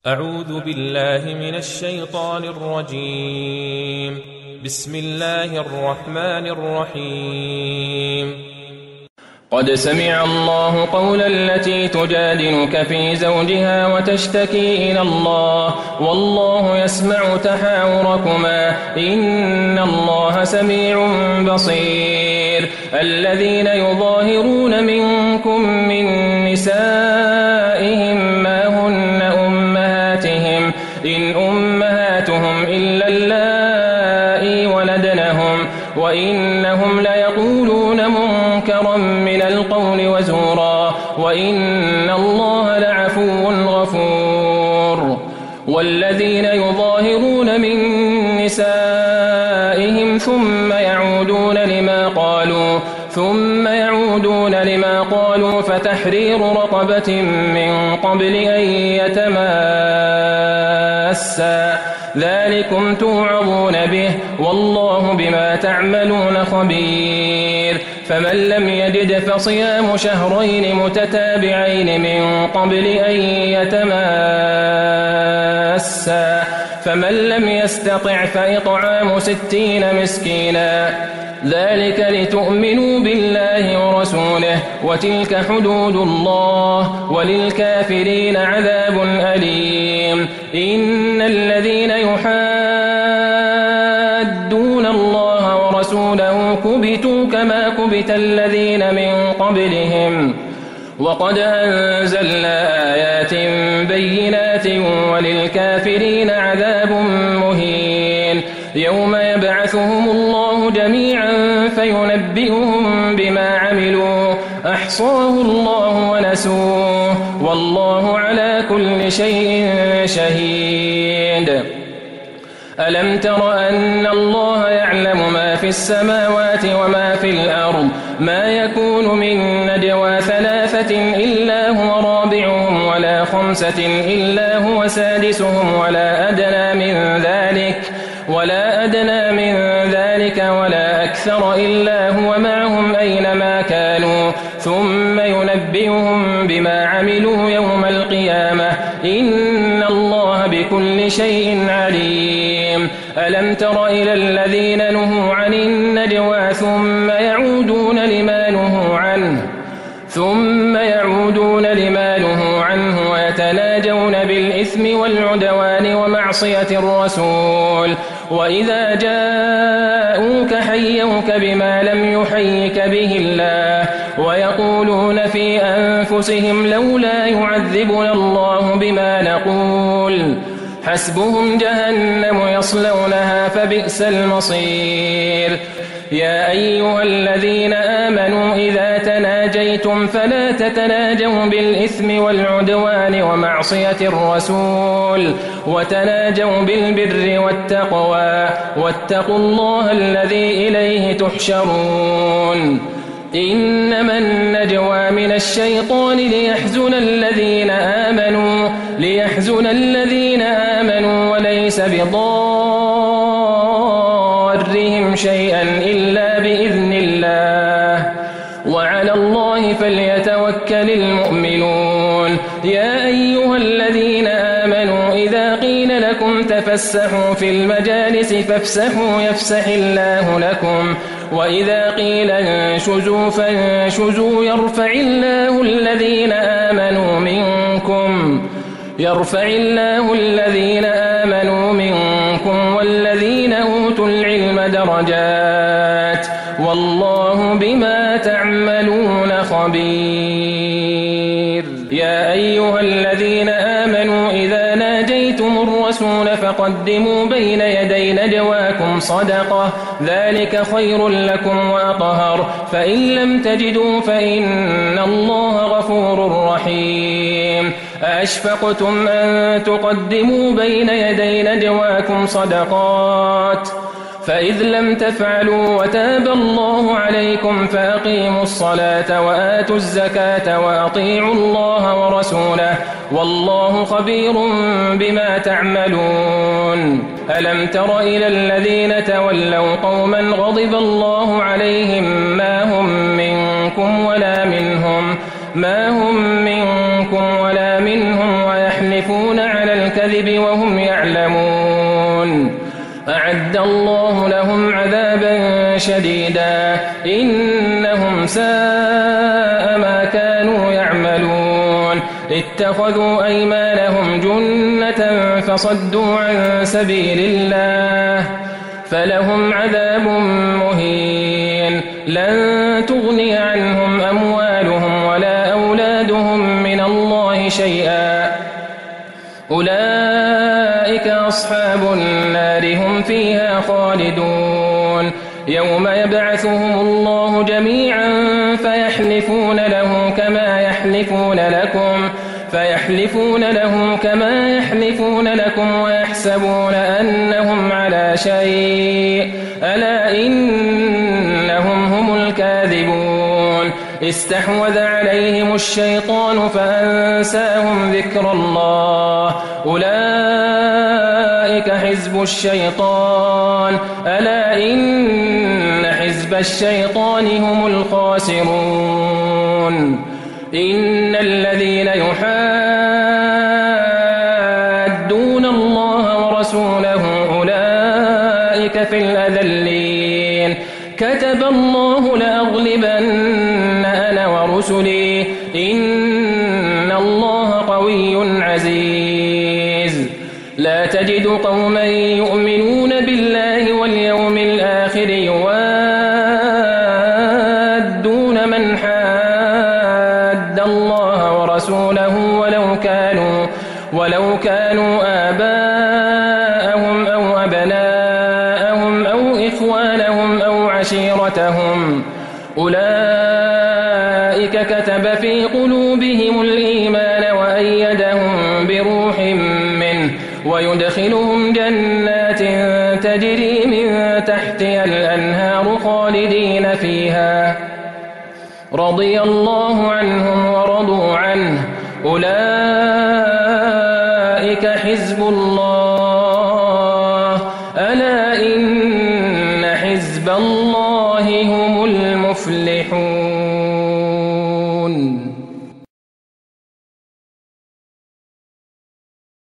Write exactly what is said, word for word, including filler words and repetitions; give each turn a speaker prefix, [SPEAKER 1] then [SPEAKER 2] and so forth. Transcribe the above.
[SPEAKER 1] أعوذ بالله من الشيطان الرجيم. بسم الله الرحمن الرحيم.
[SPEAKER 2] قد سمع الله قول التي تجادلك في زوجها وتشتكي إلى الله والله يسمع تحاوركما إن الله سميع بصير. الذين يظاهرون منكم من نسائهم ما هن أمهاتهم إن أمهاتهم إلا اللائي ولدنهم وإنهم ليقولون منكرا من القول وزورا وإن الله لعفو غفور. والذين يظاهرون من نسائهم ثم يعودون لما قالوا ثم يعودون لما قالوا فتحرير رقبة من قبل أن يتماسا ذلكم توعظون به والله بما تعملون خبير. فمن لم يجد فصيام شهرين متتابعين من قبل أن يتماسا فمن لم يستطع فإطعام ستين مسكينا ذلك لتؤمنوا بالله ورسوله وتلك حدود الله وللكافرين عذاب أليم. إن الذين يحادون الله ورسوله كبتوا كما كبت الذين من قبلهم وقد أنزلنا آيات بينات وللكافرين عذاب مهين. يوم يبعثهم الله جميعا فينبئهم بما عملوا أحصاه الله ونسوه والله على كل شيء شهيد. ألم تر أن الله يعلم ما في السماوات وما في الأرض ما يكون من نجوى ثلاثة إلا هو رابعهم ولا خمسة إلا هو سادسهم ولا أدنى من ذلك ولا أدنى من ذلك ولا أكثر إلا هو معهم أينما كانوا ثم ينبئهم بما عملوا يوم القيامة إن الله بكل شيء عليم. ألم تر إلى الذين نهوا عن النجوى ثم يعودون لما نهوا عنه ثم يعودون لما نهوا عنه ويتناجون بالإثم والعدوان ومعصية الرسول وإذا جاءوك حيوك بما لم يحيك به الله ويقولون في أنفسهم لولا يعذبنا الله بما نقول حسبهم جهنم يصلونها فبئس المصير. يا أيها الذين آمنوا إذا تناجيتم فلا تتناجوا بالإثم والعدوان ومعصية الرسول وتناجوا بالبر والتقوى واتقوا الله الذي إليه تحشرون. إنما النجوى من الشيطان ليحزن الذين آمنوا ليحزن الذين آمنوا وليس بضارهم شيئا إلا بإذن الله وعلى الله فليتوكل المؤمنون. يا أيها الذين آمنوا إذا قيل لكم تفسحوا في المجالس فافسحوا يفسح الله لكم وإذا قيل انشزوا فانشزوا يرفع الله الذين آمنوا منكم يرفع الله الذين آمنوا منكم والذين أوتوا العلم درجات والله بما تعملون خبير. يا أيها الذين آمنوا إذا ناجيتم الرسول فقدموا بين يدي نجواكم صدقة ذلك خير لكم وأطهر فإن لم تجدوا فإن الله غفور رحيم. أأشفقتم أن تقدموا بين يدي نجواكم صدقات فإذ لم تفعلوا وتاب الله عليكم فأقيموا الصلاة وآتوا الزكاة وأطيعوا الله ورسوله والله خبير بما تعملون. ألم تر إلى الذين تولوا قوما غضب الله عليهم ما هم منكم ولا منهم ما هم منكم ولا منهم ويحلفون ويحلفون على الكذب وهم يعلمون. أعد الله لهم عذابا شديدا إنهم ساء ما كانوا يعملون. اتخذوا أيمانهم جنة فصدوا عن سبيل الله فلهم عذاب مهين. لن تغني عنهم أموالهم ولا أولادهم من الله شيئا أولئك أصحاب النار هم فيها خالدون. يوم يبعثهم الله جميعا فيحلفون له كما يحلفون لكم فيحلفون له كما يحلفون لكم ويحسبون أنهم على شيء ألا إنهم هم الكاذبون. استحوذ عليهم الشيطان فأنساهم ذكر الله أولئك حزب الشيطان ألا إن حزب الشيطان هم الخاسرون. إن الذين يحادون الله ورسوله أولئك في الأذلين. كتب الله لأغلبن أنا ورسلي إن الله قوي عزيز. لا تجد قوما يؤمنون بالله واليوم الآخر يوادون من حاد الله ورسوله ولو كانوا ولو كانوا آباءهم أو أبناءهم أو إخوانهم أو عشيرتهم أولئك كتب في قلوبهم الإيمان وأيدهم بروح منه ويدخلهم جنات تجري من تحتها الأنهار خالدين فيها رضي الله عنهم ورضوا عنه أولئك حزب الله ألا إن حزب الله